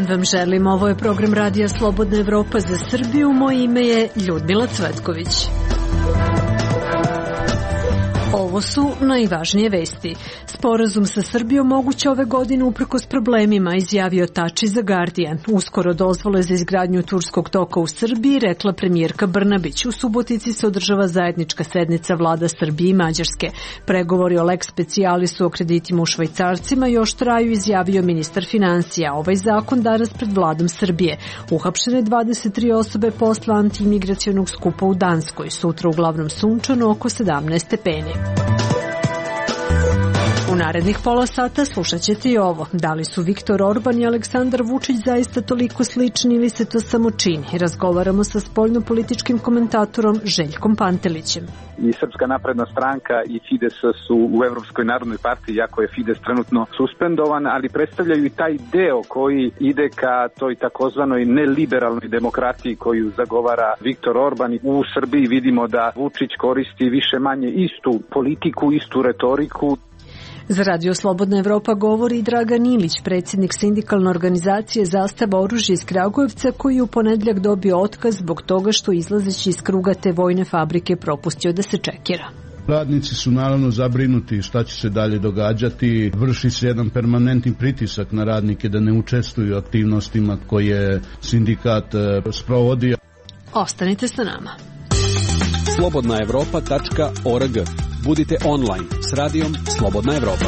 Dan vam želim, ovo je program Radija Slobodna Evropa za Srbiju, moje ime je Ljudmila Cvetković. Ovo su najvažnije vesti. Sporazum sa Srbijom moguće ove godine uprkos problemima, izjavio Tači za Guardian. Uskoro dozvole za izgradnju turskog toka u Srbiji, rekla premijerka Brnabić. U Subotici se održava zajednička sednica vlada Srbije i Mađarske. Pregovori o lex specialisu o kreditima u švajcarcima još traju, izjavio ministar financija. Ovaj zakon danas pred vladom Srbije. Uhapšene 23 osobe posle antiimigracionog skupa u Danskoj. Sutra uglavnom sunčano, oko 17 stepeni. U narednih pola sata slušat ćete i ovo. Da li su Viktor Orban i Aleksandar Vučić zaista toliko slični ili se to samo čini? Razgovaramo sa spoljnopolitičkim komentatorom Željkom Pantelićem. I Srpska napredna stranka i Fides su u Evropskoj narodnoj partiji, iako je Fides trenutno suspendovan, ali predstavljaju i taj deo koji ide ka toj takozvanoj neliberalnoj demokratiji koju zagovara Viktor Orban. U Srbiji vidimo da Vučić koristi više manje istu politiku, istu retoriku. Za Radio Slobodna Evropa govori Dragan Ilić, predsjednik sindikalne organizacije Zastava oružja iz Kragujevca, koji u ponedjeljak dobio otkaz zbog toga što izlazeći iz kruga te vojne fabrike propustio da se čekira. Radnici su naravno zabrinuti šta će se dalje događati. Vrši se jedan permanentni pritisak na radnike da ne učestvuju u aktivnostima koje sindikat sprovodi. Ostanite sa nama. slobodnaevropa.org. Budite online s radijom Slobodna Evropa.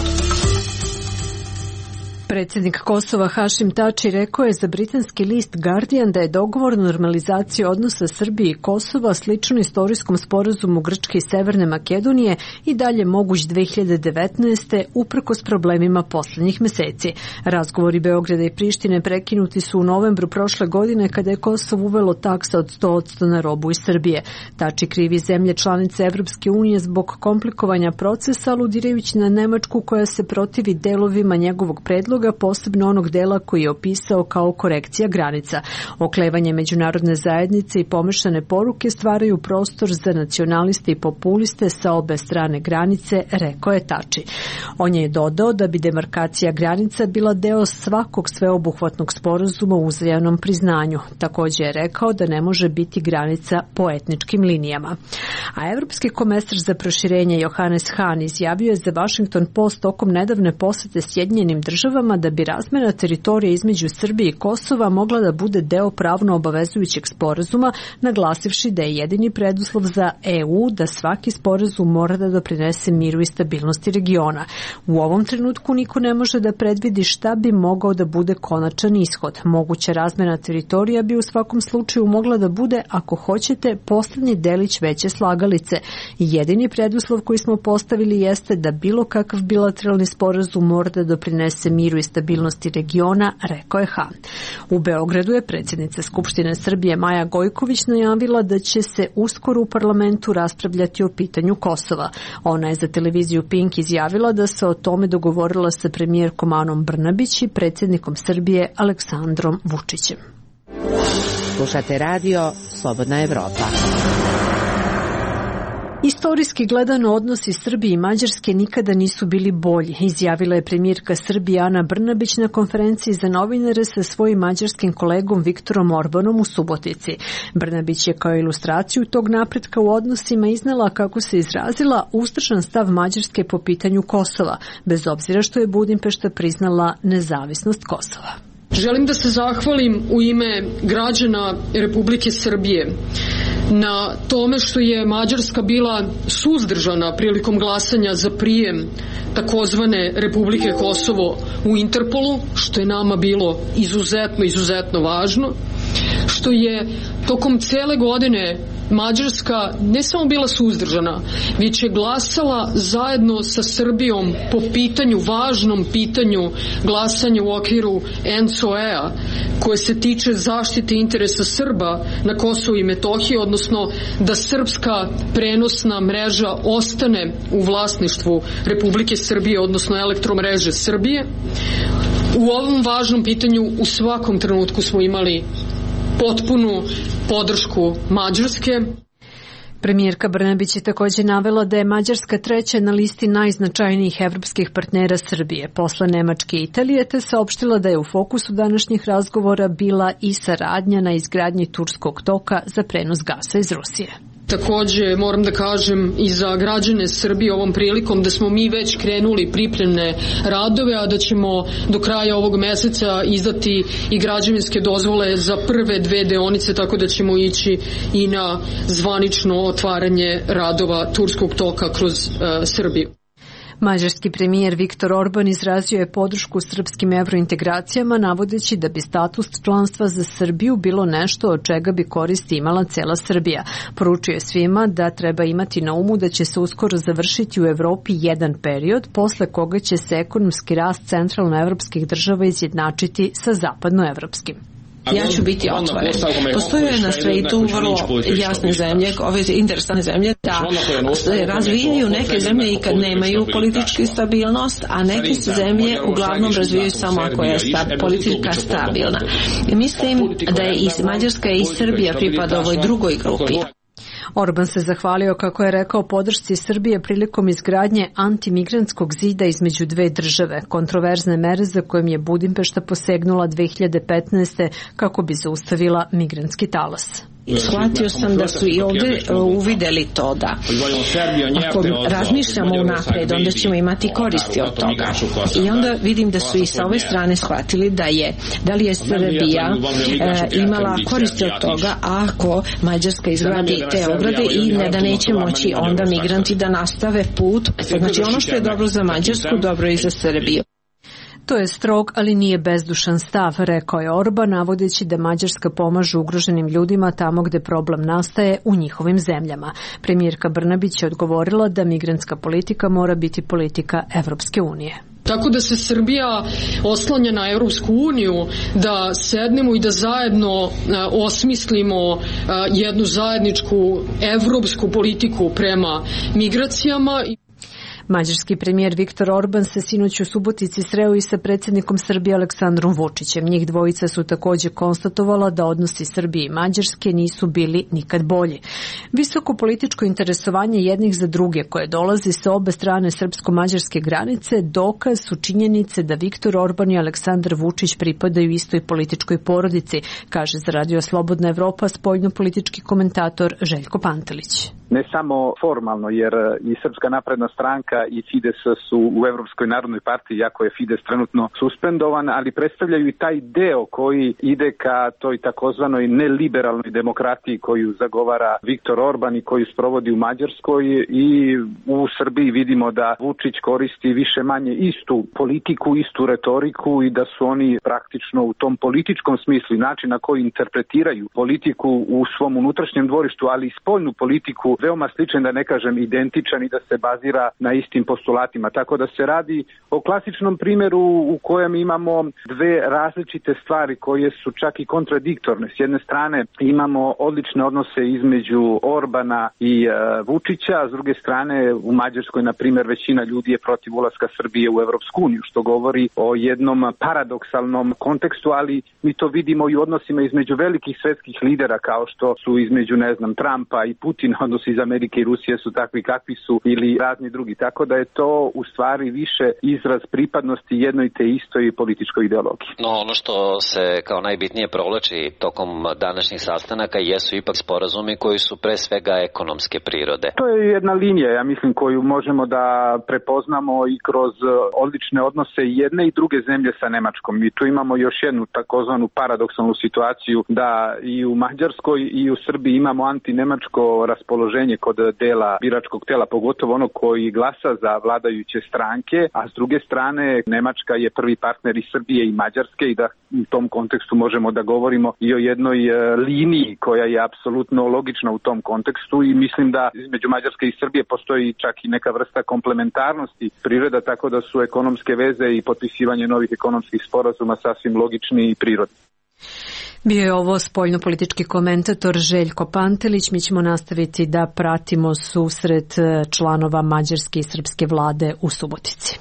Predsjednik Kosova Hašim Tači rekao je za britanski list Guardian da je dogovor normalizacije odnosa Srbije i Kosova slično istorijskom sporazumu Grčke i Severne Makedonije i dalje moguć 2019. uprkos problemima posljednjih meseci. Razgovori Beograda i Prištine prekinuti su u novembru prošle godine kada je Kosovo uvelo taksa od 100% na robu iz Srbije. Tači krivi zemlje članice Evropske unije zbog komplikovanja procesa, aludirajući na Nemačku koja se protivi delovima njegovog predloga, posebno onog dela koji je opisao kao korekcija granica. Oklevanje međunarodne zajednice i pomešane poruke stvaraju prostor za nacionaliste i populiste sa obe strane granice, rekao je Tači. On je dodao da bi demarkacija granica bila deo svakog sveobuhvatnog sporazuma o uzajamnom priznanju. Također je rekao da ne može biti granica po etničkim linijama. A evropski komesar za proširenje Johannes Hahn izjavio je za Washington Post tokom nedavne posete Sjedinjenim državama da bi razmena teritorija između Srbije i Kosova mogla da bude deo pravno obavezujućeg sporazuma, naglasivši da je jedini preduslov za EU da svaki sporazum mora da doprinese miru i stabilnosti regiona. U ovom trenutku niko ne može da predvidi šta bi mogao da bude konačan ishod. Moguća razmena teritorija bi u svakom slučaju mogla da bude, ako hoćete, posljednji delić veće slagalice. Jedini preduslov koji smo postavili jeste da bilo kakav bilateralni sporazum mora da doprinese miru i stabilnosti regiona, rekao je Hahn. U Beogradu je predsjednica Skupštine Srbije Maja Gojković najavila da će se uskoro u parlamentu raspravljati o pitanju Kosova. Ona je za televiziju Pink izjavila da se o tome dogovorila sa premijerkom Anom Brnabić i predsjednikom Srbije Aleksandrom Vučićem. Slušate radio Slobodna Evropa. Istorijski gledano odnosi Srbije i Mađarske nikada nisu bili bolji, izjavila je premijerka Srbije Ana Brnabić na konferenciji za novinare sa svojim mađarskim kolegom Viktorom Orbanom u Subotici. Brnabić je kao ilustraciju tog napretka u odnosima iznela, kako se izrazila, uzdržan stav Mađarske po pitanju Kosova, bez obzira što je Budimpešta priznala nezavisnost Kosova. Želim da se zahvalim u ime građana Republike Srbije na tome što je Mađarska bila suzdržana prilikom glasanja za prijem takozvane Republike Kosovo u Interpolu, što je nama bilo izuzetno važno, što je tokom cele godine Mađarska ne samo bila suzdržana, već je glasala zajedno sa Srbijom po pitanju, važnom pitanju glasanja u okviru ENCOE-a, koje se tiče zaštite interesa Srba na Kosovu i Metohiji, odnosno da srpska prenosna mreža ostane u vlasništvu Republike Srbije, odnosno Elektromreže Srbije. U ovom važnom pitanju u svakom trenutku smo imali potpunu podršku Mađarske. Premijerka Brnabić je također navela da je Mađarska treća na listi najznačajnijih evropskih partnera Srbije, posle Nemačke i Italije, te saopštila da je u fokusu današnjih razgovora bila i saradnja na izgradnji Turskog toka za prenos gasa iz Rusije. Takođe moram da kažem i za građane Srbije ovom prilikom da smo mi već krenuli pripremne radove, a da ćemo do kraja ovog meseca izdati i građevinske dozvole za prve 2 deonice, tako da ćemo ići i na zvanično otvaranje radova Turskog toka kroz Srbiju. Mađarski premijer Viktor Orban izrazio je podršku srpskim evrointegracijama, navodeći da bi status članstva za Srbiju bilo nešto od čega bi koristi imala cela Srbija. Poručio je svima da treba imati na umu da će se uskoro završiti u Evropi jedan period, posle koga će se ekonomski rast centralnoevropskih država izjednačiti sa zapadnoevropskim. Ja ću biti otvoren. Postoje na svetu vrlo jasne zemlje, ove interesantne zemlje, da razvijaju neke zemlje i kad nemaju političku stabilnost, a neke se zemlje uglavnom razvijaju samo ako je politika stabilna. I mislim da je i Mađarska i Srbija pripada ovoj drugoj grupi. Orban se zahvalio, kako je rekao, podršci Srbije prilikom izgradnje antimigrantskog zida između dve države, kontroverzne mere za kojim je Budimpešta posegnula 2015. kako bi zaustavila migrantski talas. Shvatio sam da su i ovdje uvideli to da ako razmišljamo unapred, onda ćemo imati koristi od toga. I onda vidim da su i sa ove strane shvatili da li je Srbija imala koristi od toga ako Mađarska izgradi te ograde i da neće moći onda migranti da nastave put. Znači ono što je dobro za Mađarsku, dobro je i za Srbiju. To je strog, ali nije bezdušan stav, rekao je Orban, navodeći da Mađarska pomaže ugroženim ljudima tamo gde problem nastaje u njihovim zemljama. Premijerka Brnabić je odgovorila da migrantska politika mora biti politika Evropske unije. Tako da se Srbija oslanja na Evropsku uniju, da sednemo i da zajedno osmislimo jednu zajedničku evropsku politiku prema migracijama. Mađarski premijer Viktor Orban se sinoć u Subotici sreo i sa predsjednikom Srbije Aleksandrom Vučićem. Njih dvojica su također konstatovala da odnosi Srbije i Mađarske nisu bili nikad bolji. Visoko političko interesovanje jednih za druge koje dolazi sa obe strane srpsko-mađarske granice dokaz su činjenice da Viktor Orban i Aleksandar Vučić pripadaju istoj političkoj porodici, kaže za Radio Slobodna Evropa spoljno-politički komentator Željko Pantelić. Ne samo formalno, jer i Srpska napredna stranka i Fides su u Evropskoj narodnoj partiji, iako je Fides trenutno suspendovan, ali predstavljaju i taj deo koji ide ka toj takozvanoj neliberalnoj demokratiji koju zagovara Viktor Orban i koju sprovodi u Mađarskoj, i u Srbiji vidimo da Vučić koristi više manje istu politiku, istu retoriku, i da su oni praktično u tom političkom smislu i način na koji interpretiraju politiku u svom unutrašnjem dvorištu, ali i spoljnu politiku, veoma sličan, da ne kažem identičan, i da se bazira na istim postulatima. Tako da se radi o klasičnom primjeru u kojem imamo dve različite stvari koje su čak i kontradiktorne. S jedne strane imamo odlične odnose između Orbana i Vučića, a s druge strane u Mađarskoj, na primjer, većina ljudi je protiv ulaska Srbije u Evropsku uniju, što govori o jednom paradoksalnom kontekstu, ali mi to vidimo i u odnosima između velikih svetskih lidera kao što su između, Trumpa i Putina, odnosno iz Amerike i Rusije su takvi kakvi su, ili razni drugi. Tako da je to u stvari više izraz pripadnosti jednoj te istoj političkoj ideologiji. No, ono što se kao najbitnije provlači tokom današnjih sastanaka jesu ipak sporazumi koji su pre svega ekonomske prirode. To je jedna linija, ja mislim, koju možemo da prepoznamo i kroz odlične odnose jedne i druge zemlje sa Nemačkom. I tu imamo još jednu takozvanu paradoksalnu situaciju da i u Mađarskoj i u Srbiji imamo antinemačko raspoloženje kod dela biračkog tela, pogotovo ono koji glasa za vladajuće stranke, a s druge strane Nemačka je prvi partner i Srbije i Mađarske, i da u tom kontekstu možemo da govorimo i o jednoj liniji koja je apsolutno logična u tom kontekstu, i mislim da između Mađarske i Srbije postoji čak i neka vrsta komplementarnosti priroda, tako da su ekonomske veze i potpisivanje novih ekonomskih sporazuma sasvim logični i prirodni. Bio je ovo spoljno-politički komentator Željko Pantelić. Mi ćemo nastaviti da pratimo susret članova mađarske i srpske vlade u Subotici.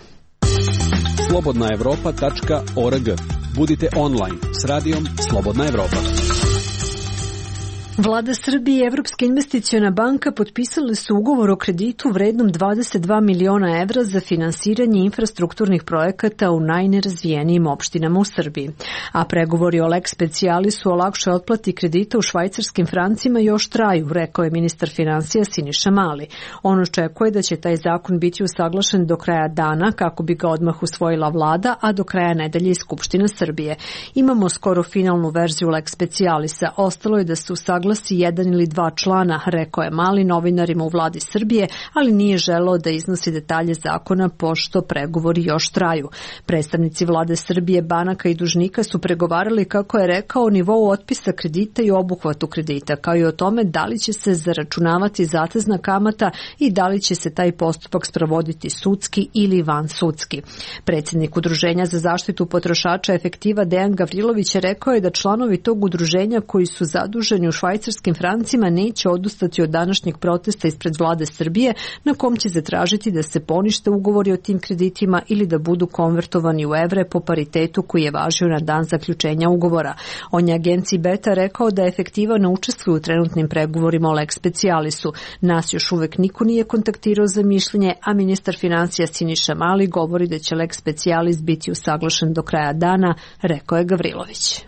slobodnaevropa.org. Budite online s radijom Slobodna Evropa. Vlada Srbije i Evropska investiciona banka potpisali su ugovor o kreditu vrednom 22 miliona evra za finansiranje infrastrukturnih projekata u najnerazvijenijim opštinama u Srbiji. A pregovori o lex specialisu o lakšoj otplati kredita u švajcarskim francima još traju, rekao je ministar finansija Siniša Mali. On očekuje da će taj zakon biti usaglašen do kraja dana kako bi ga odmah usvojila vlada, a do kraja nedelje i Skupština Srbije. Imamo skoro finalnu verziju lex specialisa, ostalo je da se usaglasi jedan ili dva člana, rekao je Mali novinarima u vladi Srbije, ali nije želeo da iznosi detalje zakona pošto pregovori još traju. Predstavnici vlade Srbije, banaka i dužnika su pregovarali, kako je rekao, o nivou otpisa kredita i obuhvatu kredita, kao i o tome da li će se zaračunavati zatezna kamata i da li će se taj postupak sprovoditi sudski ili vansudski. Predsjednik Udruženja za zaštitu potrošača Efektiva Dejan Gavrilović je rekao je da članovi tog udruženja koji su zaduženi u švajcarskim francima neće odustati od današnjeg protesta ispred vlade Srbije, na kom će zatražiti da se ponište ugovori o tim kreditima ili da budu konvertovani u evre po paritetu koji je važio na dan zaključenja ugovora. On je agenciji Beta rekao da Efektiva ne učestvuje u trenutnim pregovorima o lex specialisu. Nas još uvek niko nije kontaktirao za mišljenje, a ministar finansija Siniša Mali govori da će lex specialis biti usaglašen do kraja dana, rekao je Gavrilović.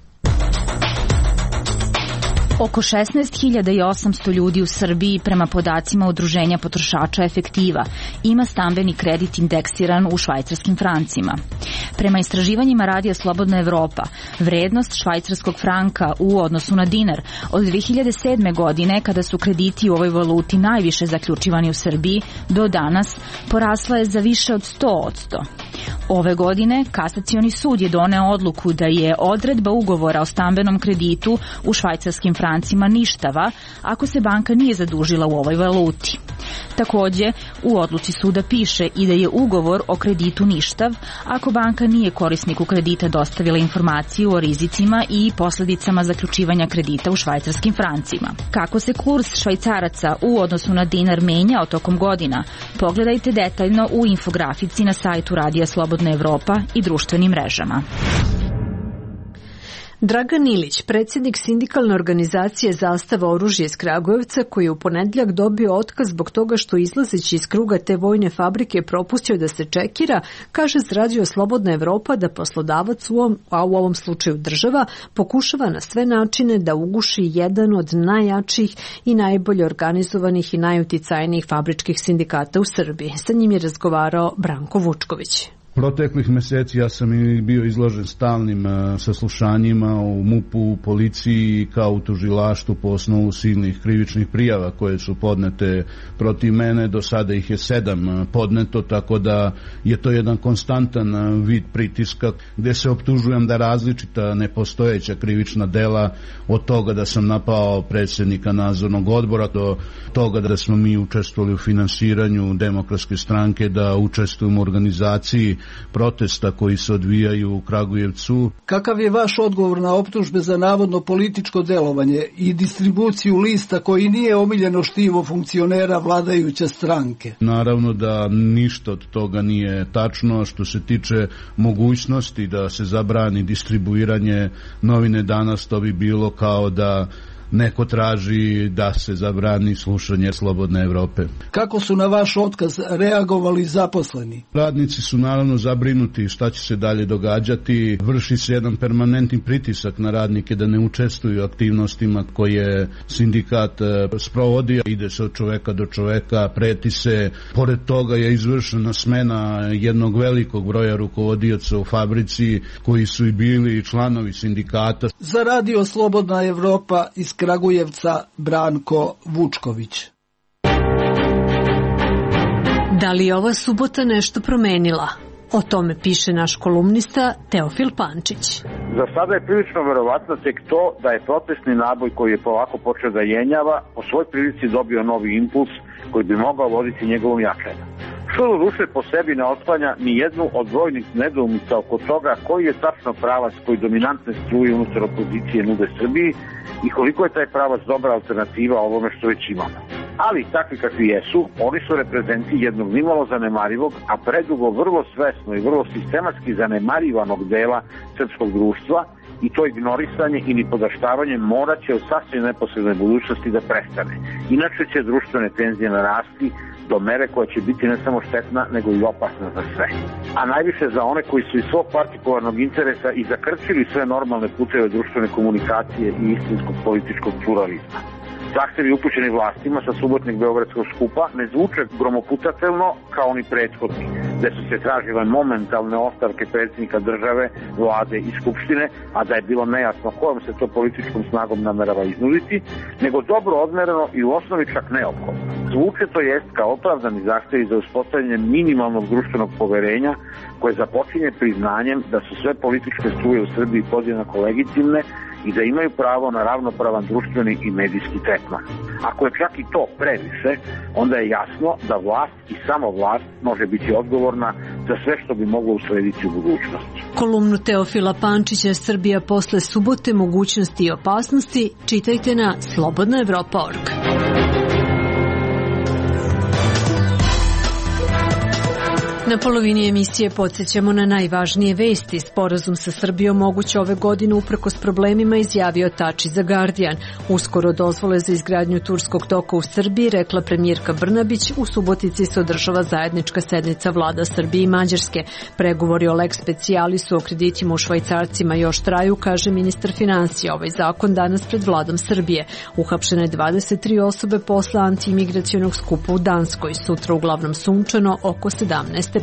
Oko 16.800 ljudi u Srbiji, prema podacima Udruženja potrošača Efektiva, ima stambeni kredit indeksiran u švajcarskim francima. Prema istraživanjima Radija Slobodna Evropa, vrednost švajcarskog franka u odnosu na dinar od 2007. godine, kada su krediti u ovoj valuti najviše zaključivani u Srbiji, do danas porasla je za više od 100%. Ove godine Kasacioni sud je doneo odluku da je odredba ugovora o stambenom kreditu u švajcarskim francima ništava ako se banka nije zadužila u ovoj valuti. Takođe, u odluci suda piše i da je ugovor o kreditu ništav ako banka nije korisniku kredita dostavila informaciju o rizicima i posledicama zaključivanja kredita u švajcarskim francima. Kako se kurs švajcaraca u odnosu na dinar menjao tokom godina, pogledajte detaljno u infografici na sajtu Radija Slobodna Evropa i društvenim mrežama. Dragan Ilić, predsjednik sindikalne organizacije Zastava oružje iz Kragujevca, koji je u ponedeljak dobio otkaz zbog toga što izlazeći iz kruga te vojne fabrike propustio da se čekira, kaže za Radio Slobodna Evropa da poslodavac, a u ovom slučaju država, pokušava na sve načine da uguši jedan od najjačih i najbolje organizovanih i najuticajnijih fabričkih sindikata u Srbiji. Sa njim je razgovarao Branko Vučković. Proteklih meseci ja sam i bio izložen stalnim saslušanjima u MUP-u, u policiji, kao u tužilaštvu po osnovu silnih krivičnih prijava koje su podnete protiv mene. Do sada ih je 7 podneto, tako da je to jedan konstantan vid pritiska gde se optužujem da različita nepostojeća krivična dela, od toga da sam napao predsjednika nadzornog odbora, do toga da smo mi učestvovali u finansiranju Demokratske stranke, da učestvujemo u organizaciji protesta koji se odvijaju u Kragujevcu. Kakav je vaš odgovor na optužbe za navodno političko delovanje i distribuciju lista koji nije omiljeno štivo funkcionera vladajuće stranke? Naravno da ništa od toga nije tačno. Što se tiče mogućnosti da se zabrani distribuiranje novine Danas, to bi bilo kao da neko traži da se zabrani slušanje Slobodne Evrope. Kako su na vaš otkaz reagovali zaposleni? Radnici su naravno zabrinuti šta će se dalje događati. Vrši se jedan permanentni pritisak na radnike da ne učestvuju u aktivnostima koje sindikat sprovodi. Ide se od čoveka do čoveka, preti se. Pored toga je izvršena smena jednog velikog broja rukovodioca u fabrici koji su i bili članovi sindikata. Za Radio Slobodna Evropa iz Kragujevca, Branko Vučković. Da li je ova subota nešto promenila? O tome piše naš kolumnista Teofil Pančić. Za sada je prilično verovatno tek to da je protestni naboj koji je polako počeo da jenjava po svoj prilici dobio novi impuls koji bi mogao voditi njegovom jačanju. Što do duše po sebi ne otklanja ni jednu od brojnih nedoumica oko toga koji je tačno pravac koji dominantne struje unutar opozicije nude Srbiji i koliko je taj pravac dobra alternativa ovome što već imamo. Ali takvi kakvi jesu, oni su reprezenti jednog nimalo zanemarivog, a predugo vrlo svesno i vrlo sistematski zanemarivanog dela srpskog društva, i to ignorisanje i nipodaštavanje morat će u sasvim neposrednoj budućnosti da prestane. Inače će društvene tenzije narasti do mere koja će biti ne samo štetna, nego i opasna za sve. A najviše za one koji su iz svog partikularnog interesa i zakrčili sve normalne puteve društvene komunikacije i istinskog političkog pluralizma. Zahtevi upućeni vlastima sa subotnjeg beogradskog skupa ne zvuče gromoputatelno kao ni prethodni, gde su se tražile momentalne ostavke predsjednika države, vlade i skupštine, a da je bilo nejasno kojom se to političkom snagom namerava iznuditi, nego dobro odmereno i u osnovi čak neophodno. Zvuče to jest kao opravdani zahtevi za uspostavljanje minimalnog društvenog poverenja koje započinje priznanjem da su sve političke struje u Srbiji podjednako legitimne i da imaju pravo na ravnopravan društveni i medijski tretman. Ako je čak i to previše, onda je jasno da vlast i samo vlast može biti odgovorna za sve što bi moglo uslediti u budućnosti. Kolumnu Teofila Pančića Srbija posle subote, mogućnosti i opasnosti čitajte na slobodnaevropa.org. Na polovini emisije podsjećamo na najvažnije vesti. Sporazum sa Srbijom moguće ove godine uprkos problemima, izjavio Tači za Guardian. Uskoro dozvole za izgradnju turskog toka u Srbiji, rekla premijerka Brnabić. U Subotici se održava zajednička sednica vlada Srbije i Mađarske. Pregovori o lex specialisu o kreditima u švajcarcima još traju, kaže ministar finansija. Ovaj zakon danas pred vladom Srbije. Uhapšene 23 osobe posle antiimigracionog skupa u Danskoj. Sutra uglavnom sunčano, oko 17 stepeni.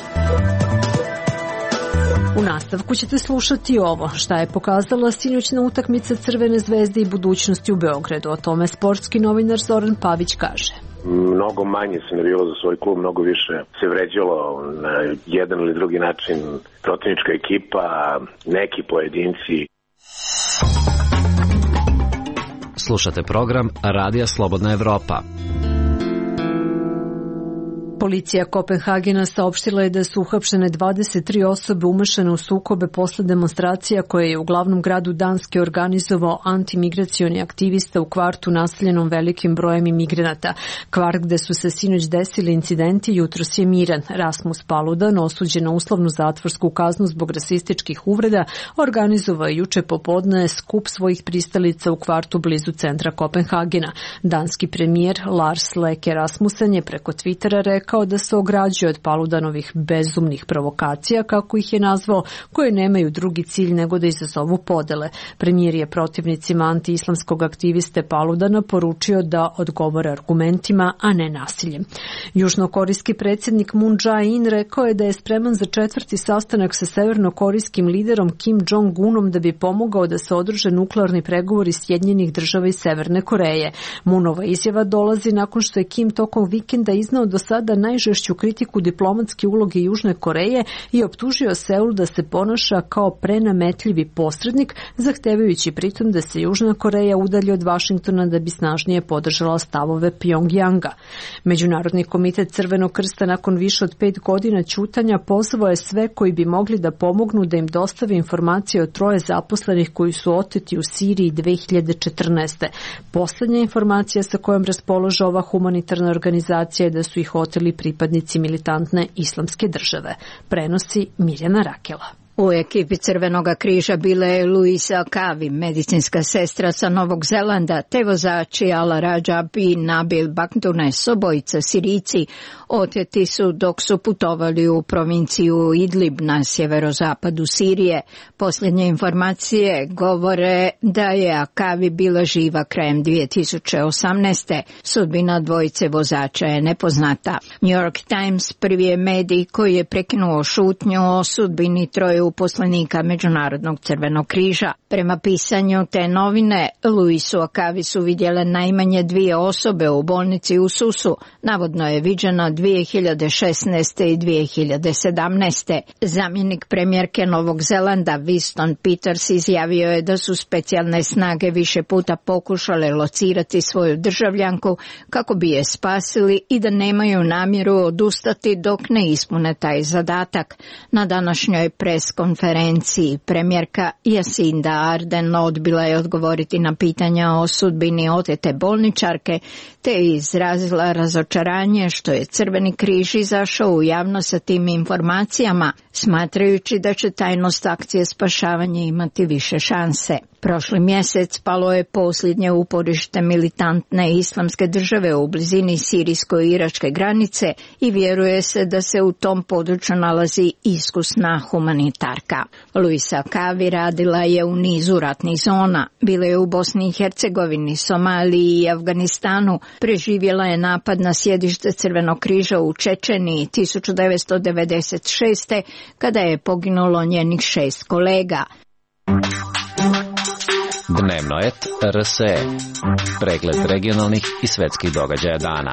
U nastavku ćete slušati ovo, šta je pokazala sinoćna utakmica Crvene zvezde i budućnosti u Beogradu. O tome sportski novinar Zoran Pavić kaže. Mnogo manje se navijalo za svoj klub, mnogo više se vređalo na jedan ili drugi način protivnička ekipa, neki pojedinci. Slušate program Radija Slobodna Evropa. Policija Kopenhagena saopštila je da su uhapšene 23 osobe umešane u sukobe posle demonstracija koje je u glavnom gradu Danske organizovao antimigracioni aktivista u kvartu naseljenom velikim brojem imigranata. Kvart gde su se sinoć desili incidenti jutros je miran. Rasmus Paludan, osuđen na uslovnu zatvorsku kaznu zbog rasističkih uvreda, organizovao je juče popodne skup svojih pristalica u kvartu blizu centra Kopenhagena. Danski premijer Lars Løkke Rasmussen je preko Twittera rekao da se ograđuje od Paludanovih bezumnih provokacija, kako ih je nazvao, koje nemaju drugi cilj nego da izazovu podele. Premijer je protivnicima antiislamskog aktiviste Paludana poručio da odgovore argumentima, a ne nasiljem. Južnokorejski predsjednik Moon Jae-in rekao je da je spreman za 4. sastanak sa severnokorejskim liderom Kim Jong-unom da bi pomogao da se održe nuklearni pregovori Sjedinjenih Država i Severne Koreje. Moonova izjava dolazi nakon što je Kim tokom vikenda iznao do sada najžešću kritiku diplomatske uloge Južne Koreje i optužio Seul da se ponaša kao prenametljivi posrednik, zahtevajući pritom da se Južna Koreja udalji od Vašingtona da bi snažnije podržala stavove Pjongjanga. Međunarodni komitet Crvenog krsta nakon više od 5 godina ćutanja pozvao je sve koji bi mogli da pomognu da im dostave informacije o 3 zaposlenih koji su oteti u Siriji 2014. Poslednja informacija sa kojom raspolaže ova humanitarna organizacija je da su ih oteli pripadnici militantne islamske države. Prenosi Mirjana Rakela. U ekipi Crvenog križa bila je Luisa Kavi, medicinska sestra sa Novog Zelanda, te vozači Ala Rajab i Nabil Bakdunes, obojica Sirijci, oteti su dok su putovali u provinciju Idlib na sjeverozapadu Sirije. Posljednje informacije govore da je Akavi bila živa krajem 2018. Sudbina dvojice vozača je nepoznata. New York Times prvi je medij koji je prekinuo šutnju o sudbini 3 uposlenika Međunarodnog Crvenog križa. Prema pisanju te novine, Luisu Akavi su vidjele najmanje 2 osobe u bolnici u Susu. Navodno je viđena 2016. i 2017. Zamjenik premijerke Novog Zelanda Winston Peters izjavio je da su specijalne snage više puta pokušale locirati svoju državljanku kako bi je spasili i da nemaju namjeru odustati dok ne ispune taj zadatak. Na današnjoj pres konferenciji. Premijerka Jacinda Ardern odbila je odgovoriti na pitanja o sudbini otete bolničarke, te je izrazila razočaranje što je Crveni križ izašao u javnost sa tim informacijama, smatrajući da će tajnost akcije spašavanja imati više šanse. Prošli mjesec palo je posljednje uporište militantne islamske države u blizini sirijsko-iračke granice i vjeruje se da se u tom području nalazi iskusna humanitarka. Luisa Kavi radila je u nizu ratnih zona. Bila je u Bosni i Hercegovini, Somaliji i Afganistanu. Preživjela je napad na sjedište Crvenog križa u Čečeniji 1996. kada je poginulo njenih 6 kolega. Dnevno et RSE. Pregled regionalnih i svetskih događaja dana.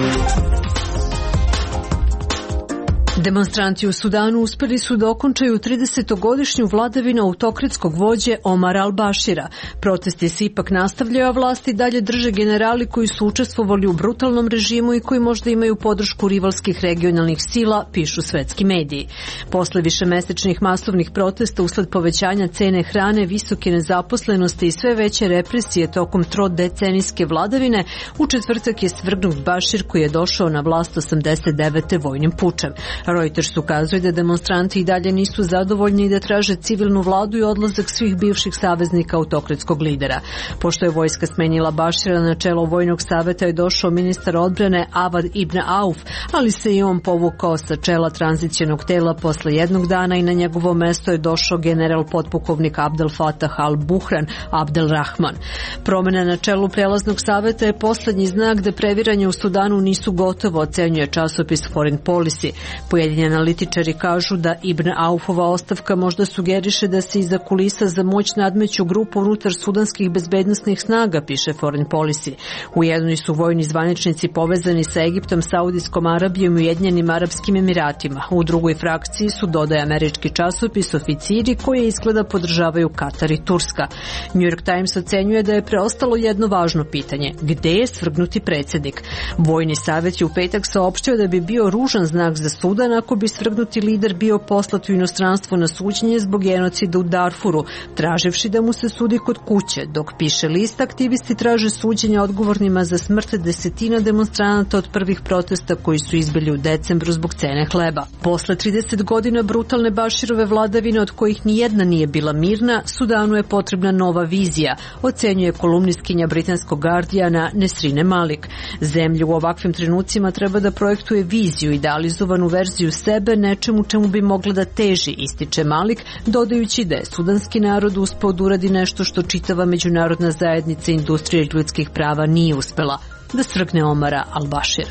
Demonstranti u Sudanu uspjeli su da okončaju 30-godišnju vladavinu autokratskog vođe Omara al-Bashira. Protesti se ipak nastavljaju, a vlasti dalje drže generali koji su učestvovali u brutalnom režimu i koji možda imaju podršku rivalskih regionalnih sila, pišu svetski mediji. Posle višemesečnih masovnih protesta usled povećanja cene hrane, visoke nezaposlenosti i sve veće represije tokom trodecenijske vladavine, u četvrtak je svrgnut Bashir koji je došao na vlast 89. vojnim pučem. Reuters ukazuje da demonstranti i dalje nisu zadovoljni i da traže civilnu vladu i odlazak svih bivših saveznika autokratskog lidera. Pošto je vojska smenjila Bashira, na čelo vojnog saveta je došao ministar odbrane Avad ibn Auf, ali se i on povukao sa čela tranzicionog tela posle jednog dana i na njegovo mesto je došao general potpukovnik Abdel Fattah al-Buhran Abdel Rahman. Promjena na čelu prelaznog saveta je poslednji znak da previranje u Sudanu nisu gotovo, ocenjuje časopis Foreign Policy. Pojedini analitičari kažu da Ibn Aufova ostavka možda sugeriše da se iza kulisa za moć nadmeću grupu unutar sudanskih bezbednosnih snaga, piše Foreign Policy. U jednoj su vojni zvaničnici povezani sa Egiptom, Saudijskom Arabijom i Ujedinjenim Arapskim Emiratima. U drugoj frakciji su, dodaje američki časopis, oficiri koje izgleda podržavaju Katar i Turska. New York Times ocenjuje da je preostalo jedno važno pitanje: gde je svrgnuti predsjednik? Vojni savjet je u petak saopštio da bi bio ružan znak za Sudan ako bi svrgnuti lider bio poslat u inostranstvo na suđenje zbog genocida u Darfuru, traživši da mu se sudi kod kuće. Dok piše list, aktivisti traže suđenja odgovornima za smrt desetina demonstranata od prvih protesta koji su izbili u decembru zbog cene hleba. Posle 30 godina brutalne Bashirove vladavine, od kojih nijedna nije bila mirna, Sudanu je potrebna nova vizija, ocenjuje kolumnistkinja britanskog Guardiana Nesrine Malik. Zemlja u ovakvim trenucima treba da projektuje viziju, idealizovanu verziju sebe, nečemu čemu bi mogla da teži, ističe Malik, dodajući da je sudanski narod uspeo da uradi nešto što čitava međunarodna zajednica industrije ljudskih prava nije uspela, da svrgne Omara al-Bashira.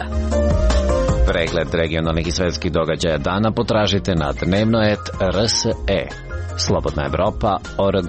Pregled regionalnih i svetskih događaja dana potražite na dnevnoet.rse. Slobodna Evropa.org.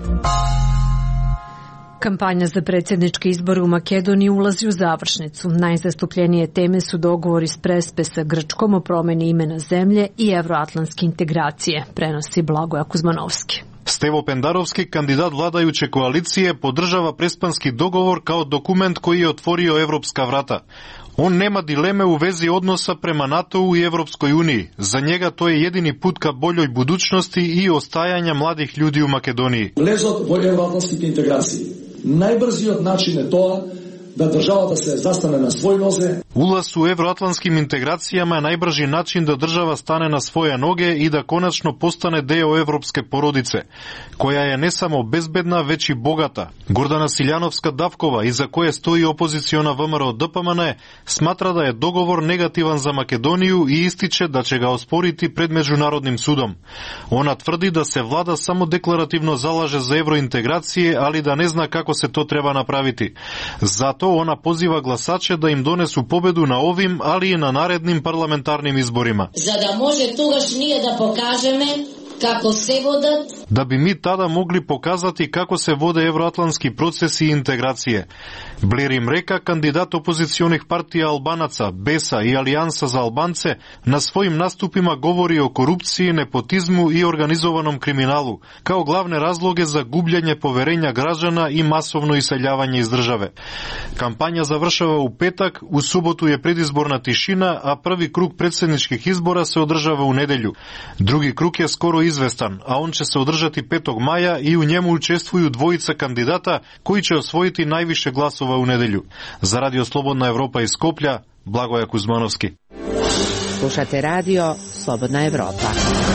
Kampanja za predsjedničke izbore u Makedoniji ulazi u završnicu. Najzastupljenije teme su dogovori s Prespe sa Grčkom o promjeni imena zemlje i evroatlantske integracije, prenosi Blagoja Kuzmanovski. Stevo Pendarovski, kandidat vladajuće koalicije, podržava prespanski dogovor kao dokument koji je otvorio evropska vrata. On nema dileme u vezi odnosa prema NATO-u i Evropskoj uniji. Za njega to je jedini put ka boljoj budućnosti i ostajanja mladih ljudi u Makedoniji. Влезот во евроатлантските интеграции. Најбрзиот начин е тоа da država da se zastane na svoje noze. Ulaz u evroatlantskim integracijama je najbrži način da država stane na svoje noge i da konačno postane deo evropske porodice, koja je ne samo bezbedna, već i bogata. Gordana Siljanovska-Davkova, iza koje stoji opoziciona ВМРО ДПМН, smatra da je dogovor negativan za Makedoniju i ističe da će ga osporiti pred Međunarodnim sudom. Ona tvrdi da se vlada samo deklarativno zalaže za evrointegracije, ali da ne zna kako se to treba napraviti. Zato ona poziva glasače da im donesu pobedu na ovim, ali i na narednim parlamentarnim izborima. За да може тогаш ние да покажеме kako se vodat. Da bi mi tada mogli pokazati kako se vode evroatlantski procesi i integracije. Blerim Reka, kandidat opozicionih partija Albanaca, BESA i Alijansa za Albance, na svojim nastupima govori o korupciji, nepotizmu i organizovanom kriminalu, kao glavne razloge za gubljenje poverenja građana i masovno iseljavanje iz države. Kampanja završava u petak, u subotu je predizborna tišina, a prvi krug predsjedničkih izbora se održava u nedelju. Drugi krug je skoro известан, а он ќе се одржати 5. маја и у njemu учествују двојица кандидата кои ќе освоити највише гласова у неделју. За Радио Слободна Европа из Скопља, Благоја Кузмановски. Slušate Radio Slobodna Evropa.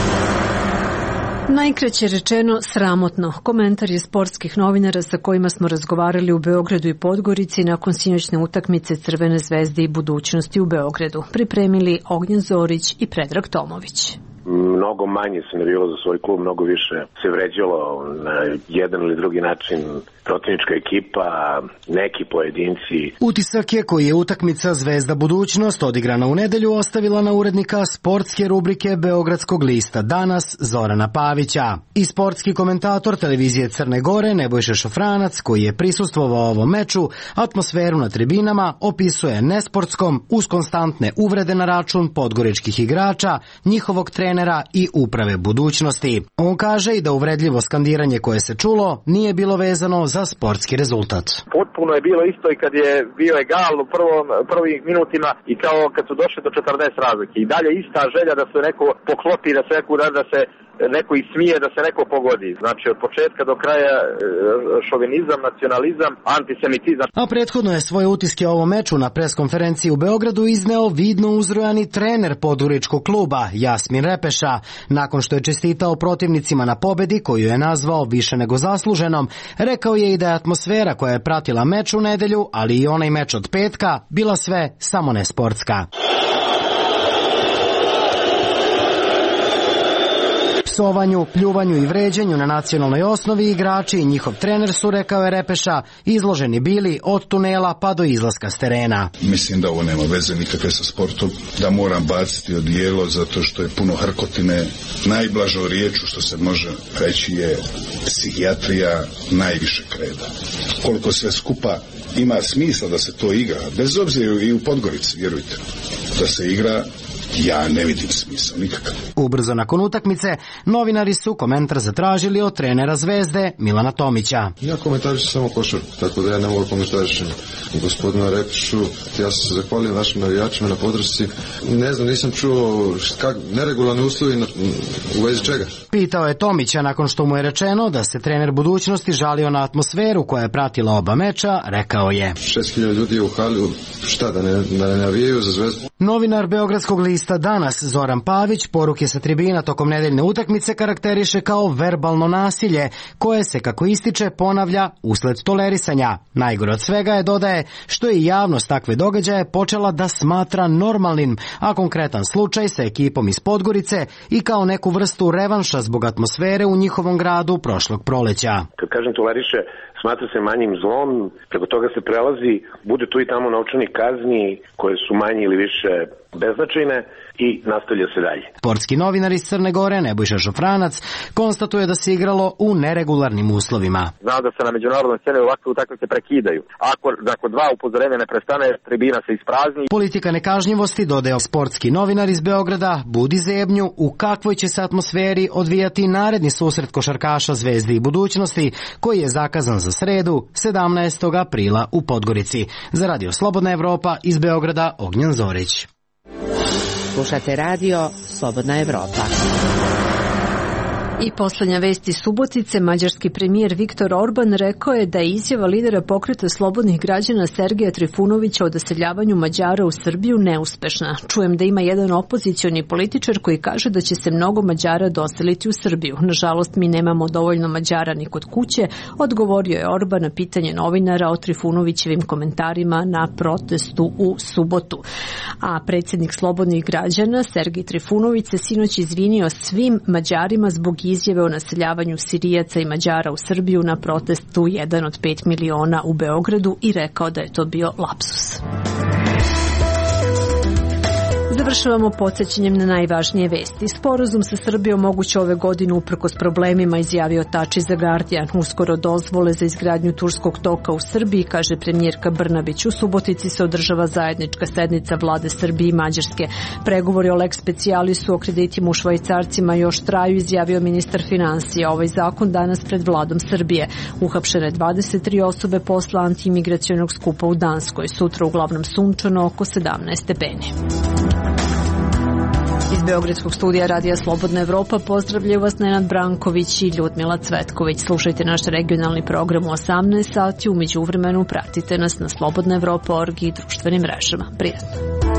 Najkraće rečeno sramotno. Komentar je sportskih novinara sa kojima smo razgovarali u Beogradu i Podgorici nakon sinoćne utakmice Crvene zvezde i Budućnosti u Beogradu. Pripremili Ognjen Zorić i Predrag Tomović. Mnogo manje se navijalo za svoj klub, mnogo više se vređalo na jedan ili drugi način protivnička ekipa, neki pojedinci. Utisak je koji je utakmica Zvezda Budućnost odigrana u nedelju ostavila na urednika sportske rubrike Beogradskog lista Danas Zorana Pavića. I sportski komentator televizije Crne Gore Nebojša Šofranac, koji je prisustvovao ovom meču, atmosferu na tribinama opisuje nesportskom uz konstantne uvrede na račun podgoričkih igrača, njihovog trenera i uprave Budućnosti. On kaže i da uvredljivo skandiranje koje se čulo nije bilo vezano za sportski rezultat. Potpuno je bilo isto i kad je bio egal u prvim minutima i kao kad su došli do 40 razlike. I dalje ista želja da se neko poklopi, da se neko ismije, da se neko pogodi. Znači od početka do kraja šovinizam, nacionalizam, antisemitizam. A prethodno je svoje utiske o ovom meču na preskonferenciji u Beogradu izneo vidno uzrujani trener podgoričkog kluba Jasmin Repeša, nakon što je čestitao protivnicima na pobedi koju je nazvao više nego zasluženom. Rekao je i da je atmosfera koja je pratila meč u nedelju, ali i onaj meč od petka, bila sve samo ne sportska. Psovanju, pljuvanju i vređenju na nacionalnoj osnovi igrači i njihov trener su, rekao je Repeša, izloženi bili od tunela pa do izlaska s terena. Mislim da ovo nema veze nikakve sa sportom, da moram baciti odijelo zato što je puno hrkotine. Najblažo riječu što se može reći je psihijatrija najviše kreda. Koliko sve skupa ima smisla da se to igra, bez obzira i u Podgorici, vjerujte, da se igra, ja ne vidim smisla nikakav. Ubrzo nakon utakmice, novinari su komentar zatražili od trenera Zvezde Milana Tomića. Ja komentarišem samo košarku, tako da ja ne mogu komentarišem gospodinu Repišu. Ja se zahvaljujem našim navijačima na podršci. Ne znam, nisam čuo neregularni uslovi u vezi čega. Pitao je Tomića nakon što mu je rečeno da se trener Budućnosti žalio na atmosferu koja je pratila oba meča, rekao je: 6.000 ljudi je u hali, šta da ne navijaju za Zvezdu? Novinar Beogradskog lista Danas Zoran Pavić poruke sa tribina tokom nedeljne utakmice karakteriše kao verbalno nasilje koje se, kako ističe, ponavlja usled tolerisanja. Najgore od svega je, dodaje, što je javnost takve događaje počela da smatra normalnim, a konkretan slučaj sa ekipom iz Podgorice i kao neku vrstu revanša zbog atmosfere u njihovom gradu prošlog proleća. Kad kažem toleriše, smatra se manjim zlom, preko toga se prelazi, bude tu i tamo novčanih kazni koje su manje ili više beznačajne i nastavlja se dalje. Sportski novinar iz Crne Gore Nebojša Šofranac konstatuje da se igralo u neregularnim uslovima. Znao da se na međunarodnoj sceni ovakve utakmice prekidaju. Ako nakon 2 upozorenja ne prestane, tribina se isprazni. Politika nekažnjivosti, dodaje sportski novinar iz Beograda, budi zebnju u kakvoj će se atmosferi odvijati naredni susret košarkaša Zvezde i Budućnosti, koji je zakazan za sredu 17. aprila u Podgorici. Za Radio Slobodna Evropa iz Beograda, Ognjen Zorić. Slušate Radio Slobodna Evropa. I poslednja vest iz Subotice, mađarski premijer Viktor Orban rekao je da je izjava lidera pokreta slobodnih građana Sergeja Trifunovića o doseljavanju Mađara u Srbiju neuspešna. Čujem da ima jedan opozicioni političar koji kaže da će se mnogo Mađara doseliti u Srbiju. Nažalost, mi nemamo dovoljno Mađara ni kod kuće, odgovorio je Orban na pitanje novinara o Trifunovićevim komentarima na protestu u subotu. A predsjednik slobodnih građana Sergej Trifunović se sinoć izvinio svim Mađarima zbog izjave o naseljavanju Sirijaca i Mađara u Srbiju na protestu 1 od 5 miliona u Beogradu i rekao da je to bio lapsus. Završavamo podsjećanjem na najvažnije vesti. Sporazum sa Srbijom moguće ove godine uprkos problemima, izjavio Tači za Guardian. Uskoro dozvole za izgradnju Turskog toka u Srbiji, kaže premijerka Brnabić. U Subotici se održava zajednička sednica vlade Srbije i Mađarske. Pregovori o lex specialisu o kreditima u švajcarcima još traju, izjavio ministar finansija. Ovaj zakon danas pred vladom Srbije. Uhapšene 23 osobe posla antiimigracionog skupa u Danskoj. Sutra uglavnom sunčano, oko 17 stepeni. Iz Beogradskog studija Radija Slobodna Evropa pozdravljaju vas Nenad Branković i Ljudmila Cvetković. Slušajte naš regionalni program u 18 sati, u međuvremenu pratite nas na slobodnaevropa.org i društvenim mrežama. Prijatno.